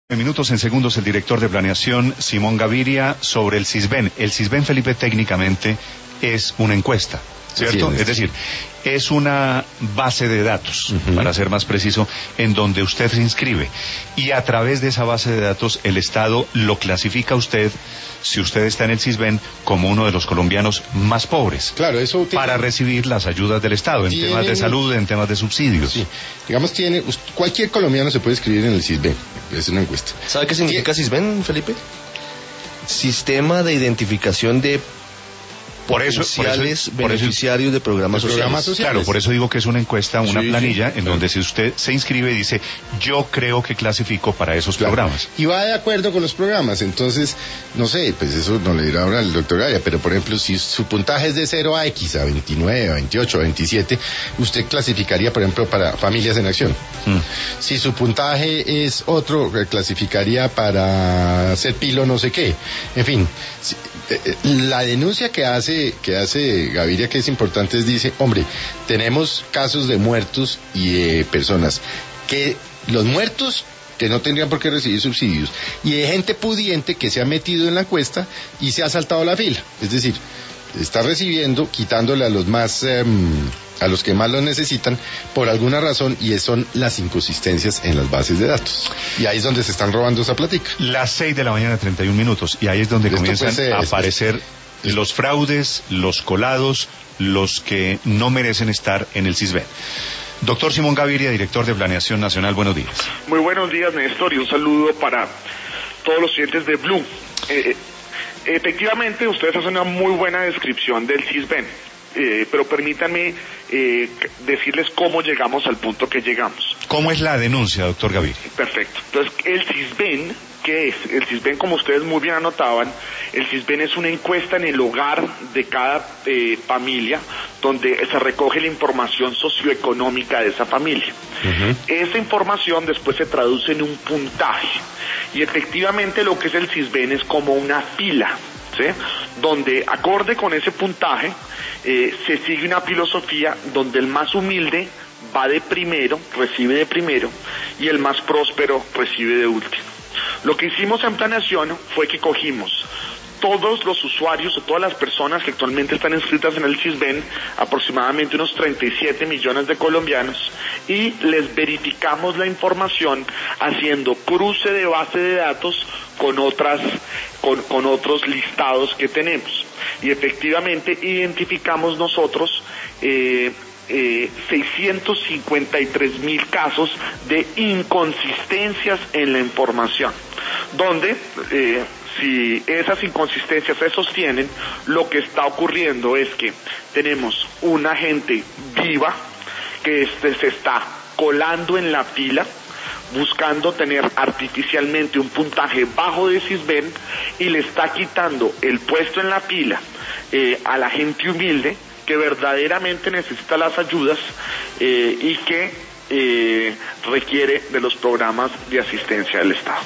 En minutos, en segundos, el director de planeación, Simón Gaviria, sobre el CISBEN. El CISBEN, Felipe, técnicamente es una encuesta, ¿cierto? Es decir, es una base de datos, para ser más preciso, en donde usted se inscribe. Y a través de esa base de datos, el Estado lo clasifica a usted, si usted está en el CISBEN, como uno de los colombianos más pobres. Claro, eso para recibir las ayudas del Estado, en temas de salud, en temas de subsidios. Sí. Digamos, cualquier colombiano se puede inscribir en el CISBEN. Es una encuesta. ¿Sabe qué significa CISBEN, Felipe? Sistema de Identificación de potenciales beneficiarios de programas sociales. Claro, por eso digo que es una encuesta, una planilla, en donde si usted se inscribe y dice, yo creo que clasifico para esos programas. Y va de acuerdo con los programas, entonces, no sé, pues eso no le dirá ahora el doctor Gaviria, pero por ejemplo, si su puntaje es de 0 a X, a 29, a 28, a 27, usted clasificaría, por ejemplo, para Familias en Acción. Si su puntaje es otro, clasificaría para ser pilo no sé qué. En fin, la denuncia que hace Gaviria, que es importante, dice, hombre, tenemos casos de muertos y de personas que los muertos que no tendrían por qué recibir subsidios, y de gente pudiente que se ha metido en la encuesta y se ha saltado la fila, es decir, está recibiendo, quitándole a los más a los que más lo necesitan por alguna razón, y son las inconsistencias en las bases de datos, y ahí es donde se están robando esa plática. Las 6:31 a.m, y ahí es donde comienzan a aparecer los fraudes, los colados, los que no merecen estar en el CISBEN. Doctor Simón Gaviria, director de Planeación Nacional, buenos días. Muy buenos días, Néstor, y un saludo para todos los clientes de Blue. Efectivamente, ustedes hacen una muy buena descripción del CISBEN, pero permítanme decirles cómo llegamos al punto que llegamos. ¿Cómo es la denuncia, doctor Gaviria? Perfecto. Entonces, el CISBEN, ¿qué es? El CISBEN, como ustedes muy bien anotaban, el CISBEN es una encuesta en el hogar de cada familia, donde se recoge la información socioeconómica de esa familia. Esa información después se traduce en un puntaje, y efectivamente lo que es el CISBEN es como una fila, ¿sí? Donde, acorde con ese puntaje, se sigue una filosofía donde el más humilde va de primero, recibe de primero, y el más próspero recibe de último. Lo que hicimos en planeación fue que cogimos todos los usuarios o todas las personas que actualmente están inscritas en el CISBEN, aproximadamente unos 37 millones de colombianos, y les verificamos la información haciendo cruce de base de datos con otros listados que tenemos. Y efectivamente identificamos nosotros 653,000 casos de inconsistencias en la información, donde si esas inconsistencias se sostienen, lo que está ocurriendo es que tenemos una gente viva que se está colando en la fila, buscando tener artificialmente un puntaje bajo de CISBEN, y le está quitando el puesto en la fila a la gente humilde que verdaderamente necesita las ayudas y que requiere de los programas de asistencia del Estado.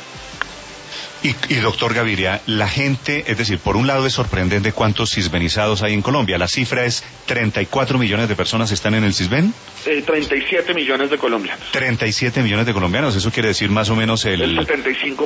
Y doctor Gaviria, la gente, es decir, por un lado es sorprendente cuántos cisbenizados hay en Colombia. La cifra es 34 millones de personas están en el CISBEN. 37 millones de colombianos. 37 millones de colombianos, eso quiere decir más o menos el 75%.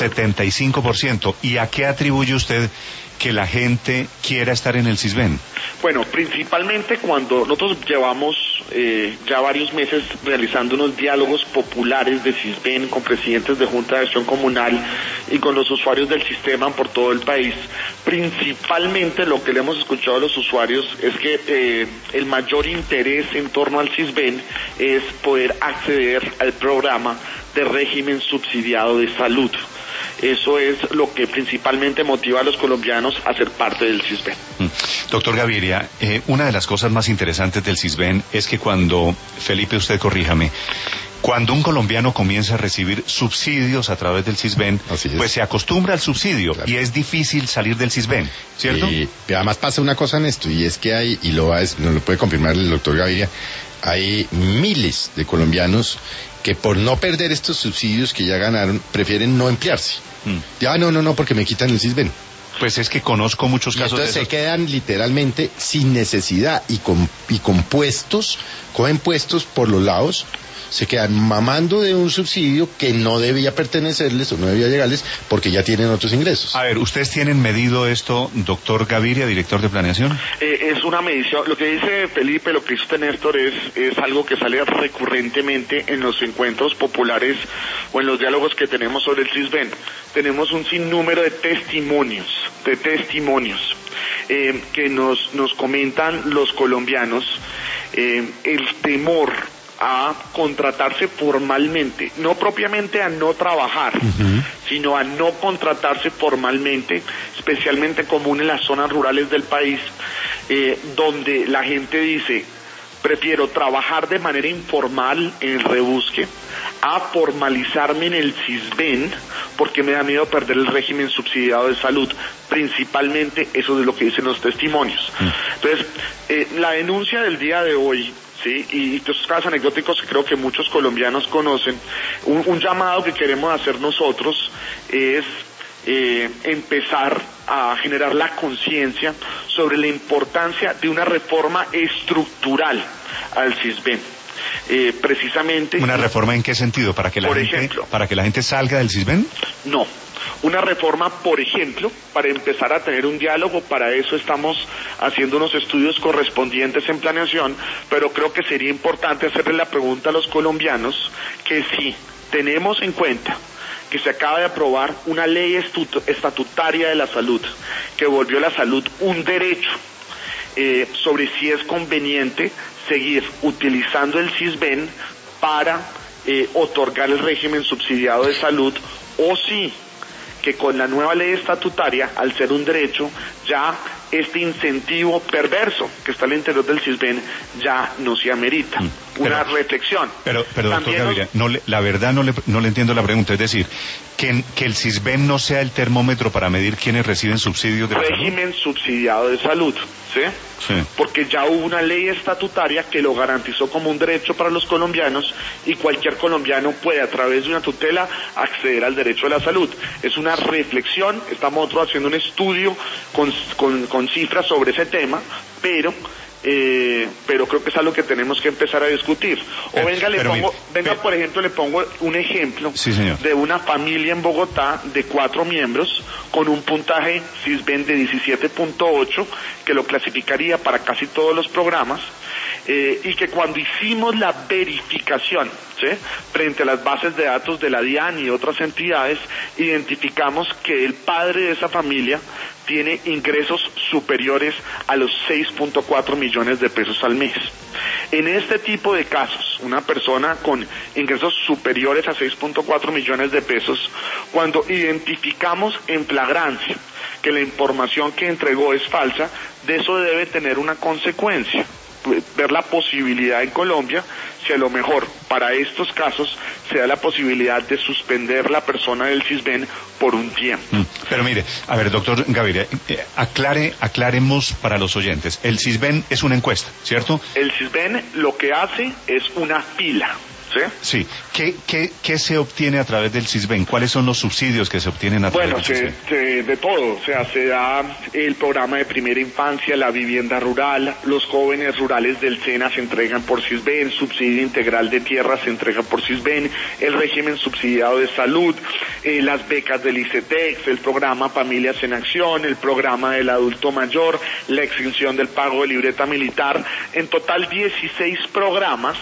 75%. ¿Y a qué atribuye usted que la gente quiera estar en el CISBEN? Bueno, principalmente cuando nosotros llevamos ya varios meses realizando unos diálogos populares de CISBEN con presidentes de Junta de Acción Comunal y con los usuarios del sistema por todo el país. Principalmente lo que le hemos escuchado a los usuarios es que el mayor interés en torno al CISBEN es poder acceder al programa de régimen subsidiado de salud. Eso es lo que principalmente motiva a los colombianos a ser parte del CISBEN. Doctor Gaviria, una de las cosas más interesantes del CISBEN es que cuando, Felipe, usted corríjame, cuando un colombiano comienza a recibir subsidios a través del CISBEN, pues se acostumbra al subsidio, claro, y es difícil salir del CISBEN, ¿cierto? Y además pasa una cosa en esto, y es que hay, y nos lo puede confirmar el doctor Gaviria, hay miles de colombianos que por no perder estos subsidios que ya ganaron, prefieren no emplearse. Ya no, porque me quitan el CISBEN. Pues es que conozco muchos casos de esos. Se quedan literalmente sin necesidad y con puestos, cogen puestos por los lados, se quedan mamando de un subsidio que no debía pertenecerles o no debía llegarles porque ya tienen otros ingresos. A ver, ¿ustedes tienen medido esto, doctor Gaviria, director de planeación? Es una medición, lo que dice Felipe, lo que dice usted, Néstor, es algo que sale recurrentemente en los encuentros populares o en los diálogos que tenemos sobre el CISBEN. Tenemos un sinnúmero de testimonios que nos comentan los colombianos el temor a contratarse formalmente, no propiamente a no trabajar, sino a no contratarse formalmente, especialmente común en las zonas rurales del país, donde la gente dice, prefiero trabajar de manera informal en el rebusque a formalizarme en el CISBEN porque me da miedo perder el régimen subsidiado de salud. Principalmente eso es lo que dicen los testimonios. Entonces, la denuncia del día de hoy, sí, y estos casos anecdóticos que creo que muchos colombianos conocen, un llamado que queremos hacer nosotros es empezar a generar la conciencia sobre la importancia de una reforma estructural al CISBEN. Precisamente. ¿Una reforma en qué sentido? ¿Para que la gente salga del CISBEN? No. Una reforma, por ejemplo, para empezar a tener un diálogo, para eso estamos haciendo unos estudios correspondientes en planeación, pero creo que sería importante hacerle la pregunta a los colombianos que si tenemos en cuenta que se acaba de aprobar una ley estatutaria de la salud, que volvió la salud un derecho, sobre si es conveniente seguir utilizando el CISBEN para otorgar el régimen subsidiado de salud, o si que con la nueva ley estatutaria, al ser un derecho, ya este incentivo perverso que está al interior del CISBEN ya no se amerita. Una reflexión. Pero doctor Gaviria, la verdad no le entiendo la pregunta. Es decir, que el CISBEN no sea el termómetro para medir quiénes reciben subsidios de régimen subsidiado de salud, ¿sí? Sí. Porque ya hubo una ley estatutaria que lo garantizó como un derecho para los colombianos y cualquier colombiano puede a través de una tutela acceder al derecho a la salud. Es una reflexión, estamos nosotros haciendo un estudio con cifras sobre ese tema, pero creo que es algo que tenemos que empezar a discutir. O por ejemplo, le pongo un ejemplo de una familia en Bogotá de 4 miembros con un puntaje CISBEN de 17.8 que lo clasificaría para casi todos los programas, y que cuando hicimos la verificación, ¿sí?, frente a las bases de datos de la DIAN y otras entidades, identificamos que el padre de esa familia tiene ingresos superiores a los 6.4 millones de pesos al mes. En este tipo de casos, una persona con ingresos superiores a 6.4 millones de pesos, cuando identificamos en flagrancia que la información que entregó es falsa, de eso debe tener una consecuencia. Ver la posibilidad en Colombia, si a lo mejor para estos casos se da la posibilidad de suspender la persona del CISBEN por un tiempo. Pero mire, a ver, doctor Gaviria, aclaremos para los oyentes. El CISBEN es una encuesta, ¿cierto? El CISBEN lo que hace es una fila. ¿Sí? ¿Qué se obtiene a través del CISBEN? ¿Cuáles son los subsidios que se obtienen a través del CISBEN? De todo, o sea, se da el programa de primera infancia, la vivienda rural, los jóvenes rurales del SENA se entregan por CISBEN, subsidio integral de tierra se entrega por CISBEN, el régimen subsidiado de salud, las becas del ICETEX, el programa Familias en Acción, el programa del adulto mayor, la exención del pago de libreta militar. En total 16 programas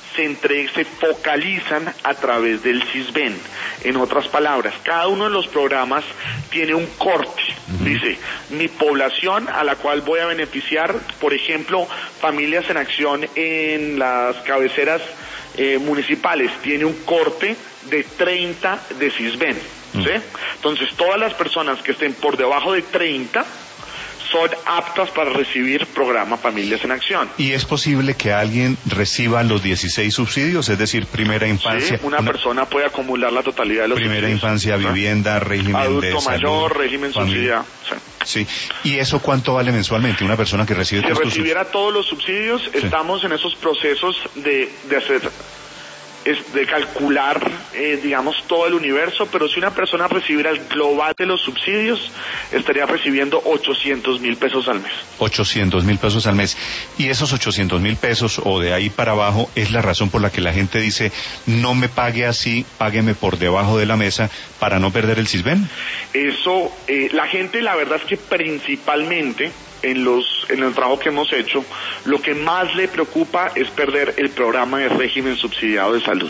se focalizan a través del CISBEN. En otras palabras, cada uno de los programas tiene un corte. Dice, mi población a la cual voy a beneficiar, por ejemplo, Familias en Acción en las cabeceras municipales, tiene un corte de 30 de CISBEN. ¿Sí? Entonces, todas las personas que estén por debajo de 30 son aptas para recibir programa Familias en Acción. ¿Y es posible que alguien reciba los 16 subsidios? Es decir, primera infancia. Sí, una persona puede acumular la totalidad de los primera subsidios. Infancia, vivienda, régimen adulto de salud, mayor, régimen subsidiado. Sí. ¿Y eso cuánto vale mensualmente? Una persona que recibe si recibiera todos los subsidios, estamos en esos procesos de hacer de calcular, digamos, todo el universo, pero si una persona recibiera el global de los subsidios, estaría recibiendo 800.000 pesos al mes. 800.000 pesos al mes. Y esos 800.000 pesos, o de ahí para abajo, es la razón por la que la gente dice, no me pague así, págueme por debajo de la mesa para no perder el Sisbén. Eso, la gente, la verdad es que principalmente en el trabajo que hemos hecho, lo que más le preocupa es perder el programa de régimen subsidiado de salud.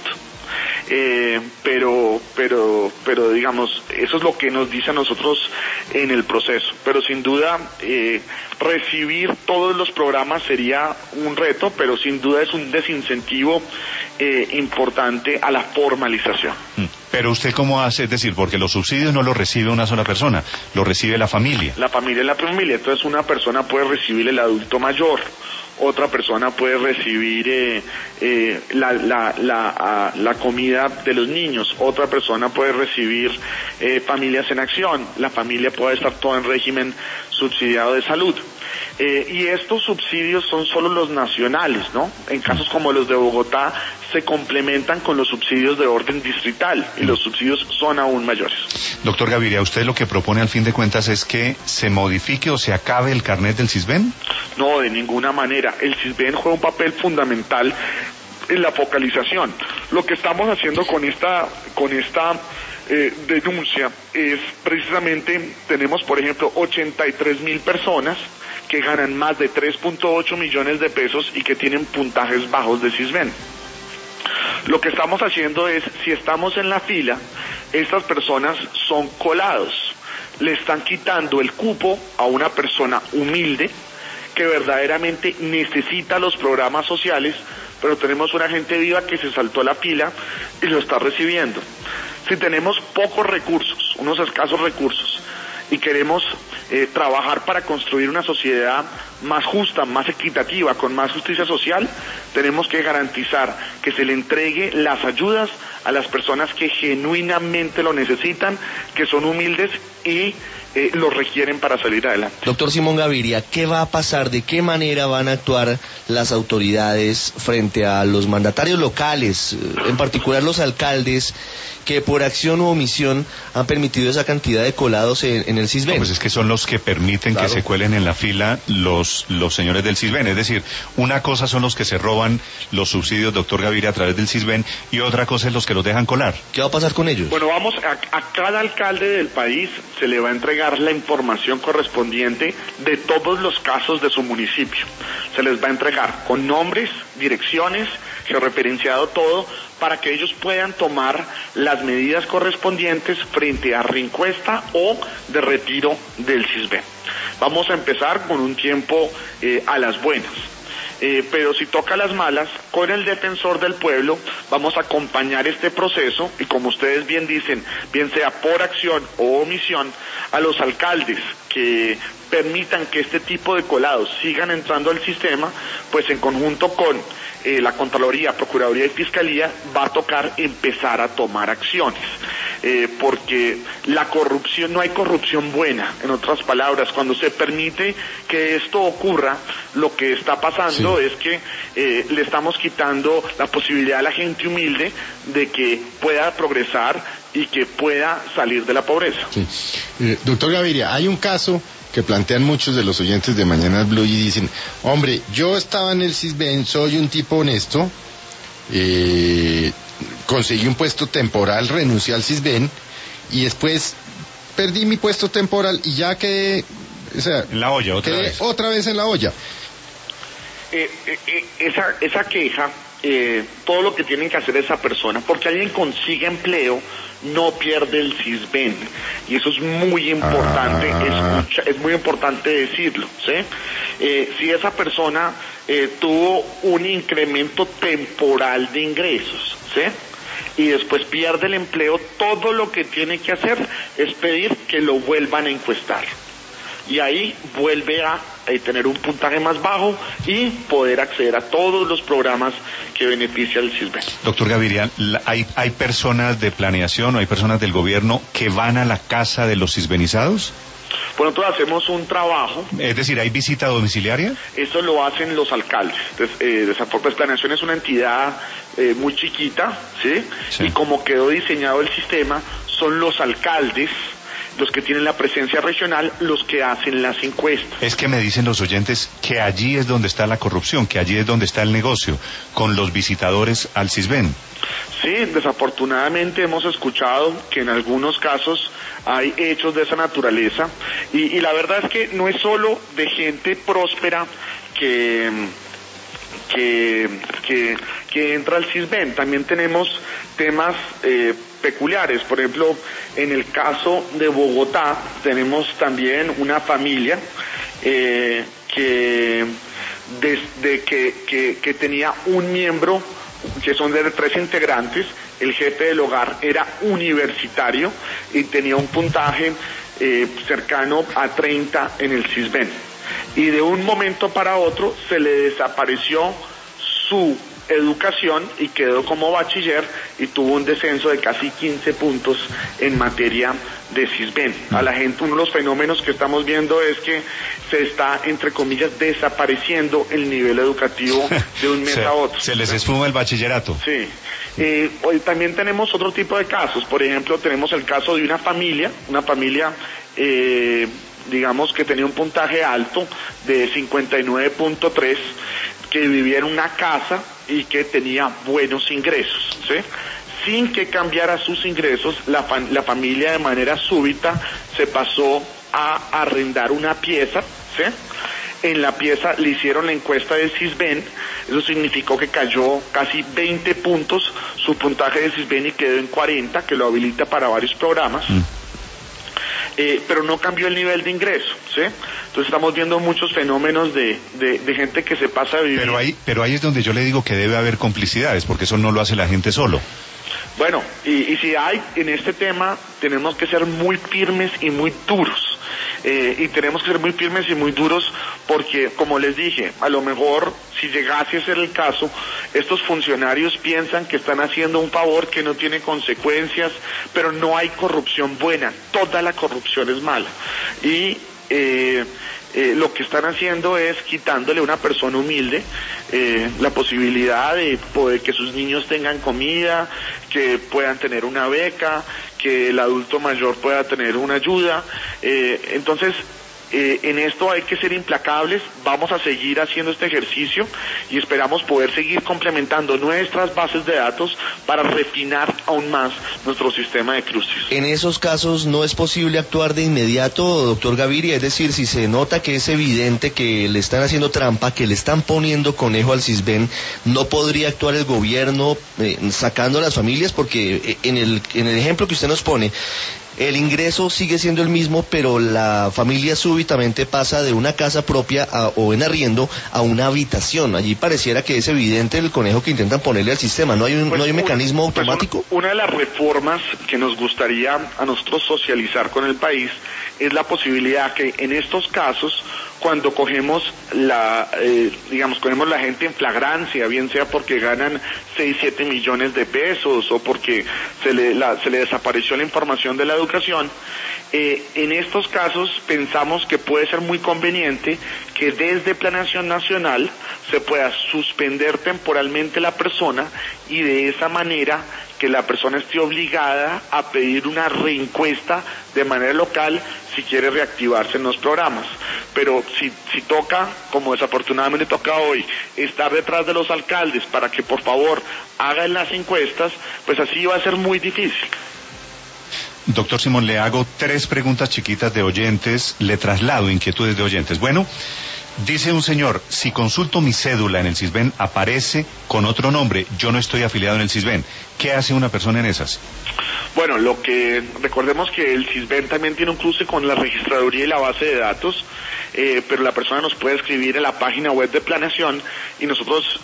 Pero digamos, eso es lo que nos dice a nosotros en el proceso. Pero sin duda, recibir todos los programas sería un reto, pero sin duda es un desincentivo importante a la formalización. Pero usted cómo hace, es decir, porque los subsidios no los recibe una sola persona, los recibe la familia. La familia es la familia, entonces una persona puede recibir el adulto mayor, otra persona puede recibir la comida de los niños, otra persona puede recibir familias en acción, la familia puede estar toda en régimen subsidiado de salud. Y estos subsidios son solo los nacionales, ¿no? En casos como los de Bogotá se complementan con los subsidios de orden distrital y los subsidios son aún mayores. Doctor Gaviria, ¿usted lo que propone al fin de cuentas es que se modifique o se acabe el carnet del Sisbén? No, de ninguna manera. El Sisbén juega un papel fundamental en la focalización. Lo que estamos haciendo con esta denuncia es precisamente, tenemos por ejemplo 83.000 personas que ganan más de 3.8 millones de pesos y que tienen puntajes bajos de Sisbén. Lo que estamos haciendo es, si estamos en la fila, estas personas son colados, le están quitando el cupo a una persona humilde que verdaderamente necesita los programas sociales, pero tenemos una gente viva que se saltó la fila y lo está recibiendo. Si tenemos pocos recursos, unos escasos recursos, y queremos trabajar para construir una sociedad más justa, más equitativa, con más justicia social, tenemos que garantizar que se le entregue las ayudas a las personas que genuinamente lo necesitan, que son humildes y lo requieren para salir adelante. Doctor Simón Gaviria, ¿qué va a pasar? ¿De qué manera van a actuar las autoridades frente a los mandatarios locales, en particular los alcaldes, que por acción u omisión han permitido esa cantidad de colados en el Sisbén? No, pues es que son los que permiten claro que se cuelen en la fila los señores del Sisbén. Es decir, una cosa son los que se roban los subsidios, doctor Gaviria, a través del Sisbén, y otra cosa es los que los dejan colar. ¿Qué va a pasar con ellos? Bueno, a cada alcalde del país se le va a entregar la información correspondiente de todos los casos de su municipio. Se les va a entregar con nombres, direcciones, georreferenciado todo, para que ellos puedan tomar las medidas correspondientes frente a reencuesta o de retiro del Sisbén. Vamos a empezar con un tiempo a las buenas. Pero si toca las malas, con el defensor del pueblo vamos a acompañar este proceso y, como ustedes bien dicen, bien sea por acción o omisión, a los alcaldes que permitan que este tipo de colados sigan entrando al sistema, pues en conjunto con la Contraloría, Procuraduría y Fiscalía va a tocar empezar a tomar acciones. Porque la corrupción, no hay corrupción buena, en otras palabras, cuando se permite que esto ocurra, lo que está pasando es que le estamos quitando la posibilidad a la gente humilde de que pueda progresar y que pueda salir de la pobreza. Sí. Doctor Gaviria, hay un caso que plantean muchos de los oyentes de Mañanas Blue y dicen, hombre, yo estaba en el Sisbén, soy un tipo honesto, conseguí un puesto temporal, renuncié al Sisbén y después perdí mi puesto temporal y ya quedé, o sea, en la olla, otra vez en la olla. Esa queja, todo lo que tienen que hacer esa persona, porque alguien consigue empleo, no pierde el Sisbén, y eso es muy importante, es muy importante decirlo, ¿sí? Si esa persona tuvo un incremento temporal de ingresos, ¿sí?, y después pierde el empleo, todo lo que tiene que hacer es pedir que lo vuelvan a encuestar. Y ahí vuelve a tener un puntaje más bajo y poder acceder a todos los programas que beneficia al CISBEN. Doctor Gaviria, ¿hay personas de planeación o hay personas del gobierno que van a la casa de los cisbenizados? Bueno, nosotros hacemos un trabajo. Es decir, ¿hay visita domiciliaria? Eso lo hacen los alcaldes. Entonces, Planeación es una entidad muy chiquita, ¿sí? Y como quedó diseñado el sistema, son los alcaldes los que tienen la presencia regional, los que hacen las encuestas. Es que me dicen los oyentes que allí es donde está la corrupción, que allí es donde está el negocio, con los visitadores al CISBEN. Sí, desafortunadamente hemos escuchado que en algunos casos hay hechos de esa naturaleza, y la verdad es que no es solo de gente próspera que entra al CISBEN, también tenemos temas peculiares. Por ejemplo, en el caso de Bogotá tenemos también una familia que tenía un miembro, que son de 3 integrantes. El jefe del hogar era universitario y tenía un puntaje cercano a 30 en el CISBEN, y de un momento para otro se le desapareció su educación y quedó como bachiller y tuvo un descenso de casi 15 puntos en materia de CISBEN. A la gente, uno de los fenómenos que estamos viendo es que se está, entre comillas, desapareciendo el nivel educativo de un mes a otro. Se les esfuma el bachillerato. Sí. Hoy también tenemos otro tipo de casos. Por ejemplo, tenemos el caso de una familia digamos que tenía un puntaje alto de 59.3, que vivía en una casa y que tenía buenos ingresos, ¿sí? Sin que cambiara sus ingresos, la familia de manera súbita se pasó a arrendar una pieza, ¿sí? En la pieza le hicieron la encuesta de CISBEN, eso significó que cayó casi 20 puntos su puntaje de CISBEN y quedó en 40, que lo habilita para varios programas. Pero no cambió el nivel de ingreso, ¿sí? Entonces estamos viendo muchos fenómenos de gente que se pasa a vivir. Pero ahí es donde yo le digo que debe haber complicidades, porque eso no lo hace la gente solo. Bueno, y si hay en este tema, tenemos que ser muy firmes y muy duros. Y tenemos que ser muy firmes y muy duros porque, como les dije, a lo mejor si llegase a ser el caso, estos funcionarios piensan que están haciendo un favor que no tiene consecuencias, pero no hay corrupción buena, toda la corrupción es mala. Y lo que están haciendo es quitándole a una persona humilde la posibilidad de poder que sus niños tengan comida, que puedan tener una beca, que el adulto mayor pueda tener una ayuda. Entonces, en esto hay que ser implacables, vamos a seguir haciendo este ejercicio y esperamos poder seguir complementando nuestras bases de datos para refinar aún más nuestro sistema de cruces. En esos casos no es posible actuar de inmediato, doctor Gaviria, es decir, si se nota que es evidente que le están haciendo trampa, que le están poniendo conejo al CISBEN, ¿no podría actuar el gobierno sacando a las familias? Porque en el ejemplo que usted nos pone, el ingreso sigue siendo el mismo, pero la familia súbitamente pasa de una casa propia o en arriendo a una habitación. Allí pareciera que es evidente el conejo que intentan ponerle al sistema. ¿No hay un mecanismo automático? Una de las reformas que nos gustaría a nosotros socializar con el país es la posibilidad que en estos casos, cuando cogemos la gente en flagrancia, bien sea porque ganan 6-7 millones de pesos o porque se le desapareció la información de la educación, en estos casos pensamos que puede ser muy conveniente que desde Planeación Nacional se pueda suspender temporalmente la persona y de esa manera que la persona esté obligada a pedir una reencuesta de manera local si quiere reactivarse en los programas. Pero si toca, como desafortunadamente toca hoy, estar detrás de los alcaldes para que por favor hagan las encuestas, pues así va a ser muy difícil. Doctor Simón, le hago 3 preguntas chiquitas de oyentes, le traslado inquietudes de oyentes. Bueno, dice un señor, si consulto mi cédula en el CISBEN, aparece con otro nombre, yo no estoy afiliado en el CISBEN. ¿Qué hace una persona en esas? Bueno, recordemos que el CISBEN también tiene un cruce con la registraduría y la base de datos, pero la persona nos puede escribir en la página web de Planeación y nosotros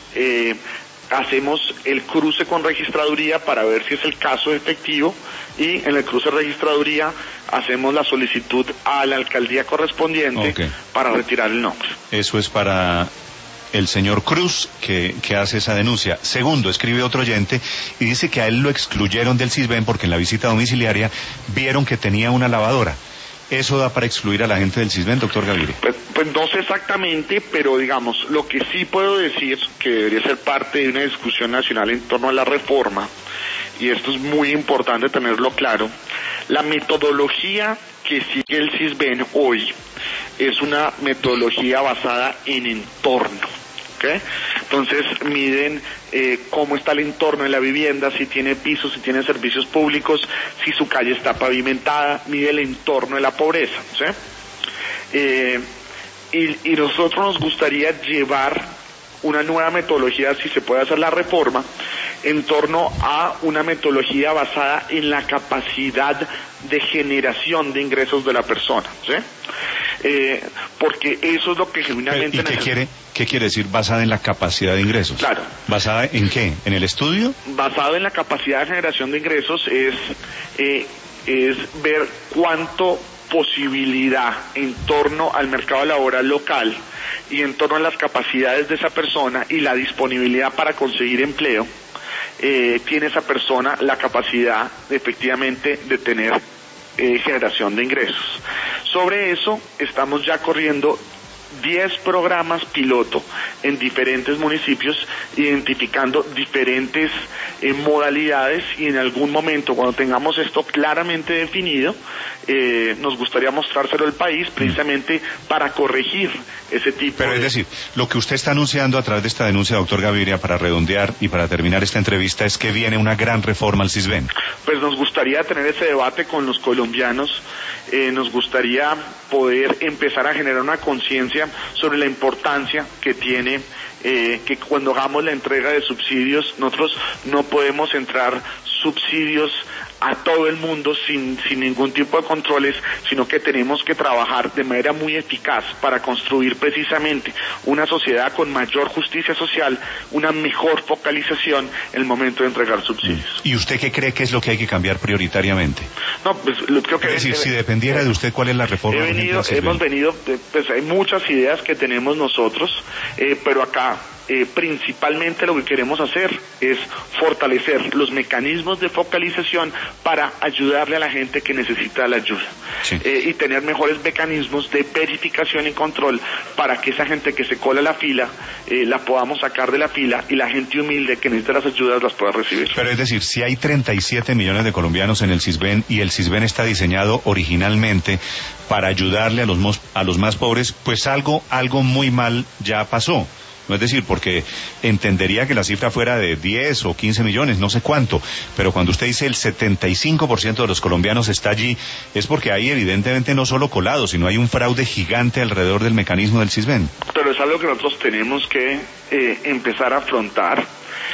hacemos el cruce con registraduría para ver si es el caso efectivo y en el cruce de registraduría hacemos la solicitud a la alcaldía correspondiente para retirar el nombre. Eso es para el señor Cruz que hace esa denuncia. Segundo, escribe otro oyente y dice que a él lo excluyeron del Sisbén porque en la visita domiciliaria vieron que tenía una lavadora. ¿Eso da para excluir a la gente del Sisbén, doctor Gaviria? Pues no sé exactamente, pero digamos, lo que sí puedo decir, que debería ser parte de una discusión nacional en torno a la reforma, y esto es muy importante tenerlo claro, la metodología que sigue el Sisbén hoy es una metodología basada en entorno. ¿Okay? Entonces miden cómo está el entorno de la vivienda, si tiene pisos, si tiene servicios públicos, si su calle está pavimentada, mide el entorno de la pobreza, ¿sí? Y nosotros nos gustaría llevar una nueva metodología, si se puede hacer la reforma, en torno a una metodología basada en la capacidad de generación de ingresos de la persona, ¿sí? Porque eso es lo que genuinamente... ¿Y qué quiere decir basada en la capacidad de ingresos? Claro. ¿Basada en qué? ¿En el estudio? Basado en la capacidad de generación de ingresos es ver cuánto posibilidad en torno al mercado laboral local y en torno a las capacidades de esa persona y la disponibilidad para conseguir empleo, tiene esa persona la capacidad efectivamente de tener generación de ingresos. Sobre eso estamos ya corriendo 10 programas piloto en diferentes municipios, identificando diferentes modalidades, y en algún momento, cuando tengamos esto claramente definido, nos gustaría mostrárselo al país precisamente para corregir ese tipo Pero es decir, lo que usted está anunciando a través de esta denuncia, doctor Gaviria, para redondear y para terminar esta entrevista, es que viene una gran reforma al Sisbén. Pues nos gustaría tener ese debate con los colombianos, nos gustaría poder empezar a generar una conciencia sobre la importancia que tiene que cuando hagamos la entrega de subsidios, nosotros no podemos entrar subsidios a todo el mundo sin ningún tipo de controles, sino que tenemos que trabajar de manera muy eficaz para construir precisamente una sociedad con mayor justicia social, una mejor focalización en el momento de entregar subsidios. ¿Y usted qué cree que es lo que hay que cambiar prioritariamente? No, pues creo que... Es decir, si dependiera de usted, ¿cuál es la reforma? Hemos venido, pues hay muchas ideas que tenemos nosotros, pero acá principalmente lo que queremos hacer es fortalecer los mecanismos de focalización para ayudarle a la gente que necesita la ayuda, sí. Y tener mejores mecanismos de verificación y control para que esa gente que se cola la fila la podamos sacar de la fila y la gente humilde que necesita las ayudas las pueda recibir. Pero es decir, si hay 37 millones de colombianos en el Sisbén y el Sisbén está diseñado originalmente para ayudarle a los más pobres, pues algo muy mal ya pasó. No, es decir, porque entendería que la cifra fuera de 10 o 15 millones, no sé cuánto, pero cuando usted dice el 75% de los colombianos está allí, es porque hay evidentemente no solo colados, sino hay un fraude gigante alrededor del mecanismo del Sisbén. Pero es algo que nosotros tenemos que empezar a afrontar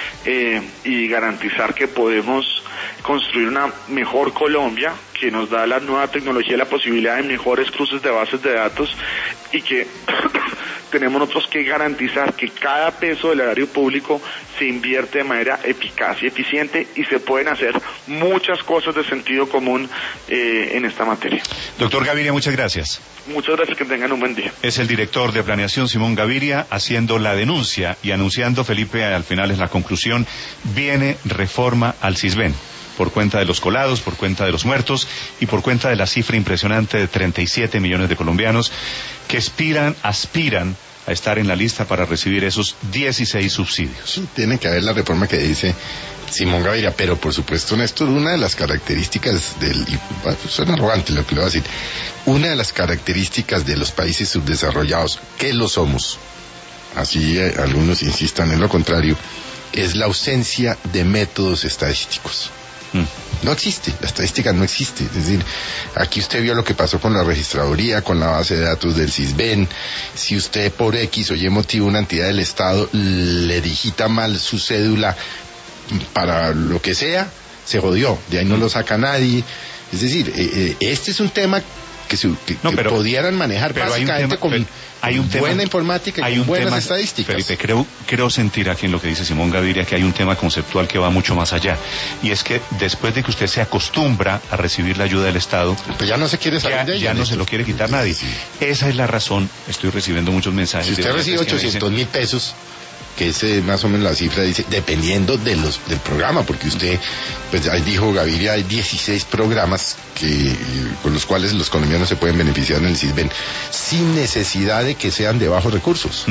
y garantizar que podemos construir una mejor Colombia, que nos da la nueva tecnología la posibilidad de mejores cruces de bases de datos, y que tenemos nosotros que garantizar que cada peso del erario público se invierte de manera eficaz y eficiente, y se pueden hacer muchas cosas de sentido común en esta materia. Doctor Gaviria, muchas gracias. Muchas gracias, que tengan un buen día. Es el director de Planeación, Simón Gaviria, haciendo la denuncia y anunciando, Felipe, al final es la conclusión, viene reforma al Sisbén, por cuenta de los colados, por cuenta de los muertos y por cuenta de la cifra impresionante de 37 millones de colombianos que aspiran a estar en la lista para recibir esos 16 subsidios. Sí, tiene que haber la reforma que dice Simón Gaviria, pero por supuesto, Néstor, una de las características suena arrogante lo que le voy a decir, una de las características de los países subdesarrollados, que lo somos, así algunos insistan en lo contrario, es la ausencia de métodos estadísticos. No existe, la estadística no existe. Es decir, aquí usted vio lo que pasó con la registraduría, con la base de datos del Sisbén. Si usted por X o Y motivo una entidad del Estado le digita mal su cédula para lo que sea, se jodió, de ahí no lo saca nadie. Es decir, este es un tema que pudieran manejar básicamente con buena informática y con buenas estadísticas. Felipe, creo sentir aquí en lo que dice Simón Gaviria que hay un tema conceptual que va mucho más allá, y es que después de que usted se acostumbra a recibir la ayuda del Estado, pues ya no se quiere salir de ella, ya no se lo quiere quitar nadie. Sí. Esa es la razón. Estoy recibiendo muchos mensajes. Si usted recibe 800.000 pesos, que es más o menos la cifra, dice, dependiendo del programa, porque usted, pues ahí dijo Gaviria, hay 16 programas con los cuales los colombianos se pueden beneficiar en el CISBEN sin necesidad de que sean de bajos recursos.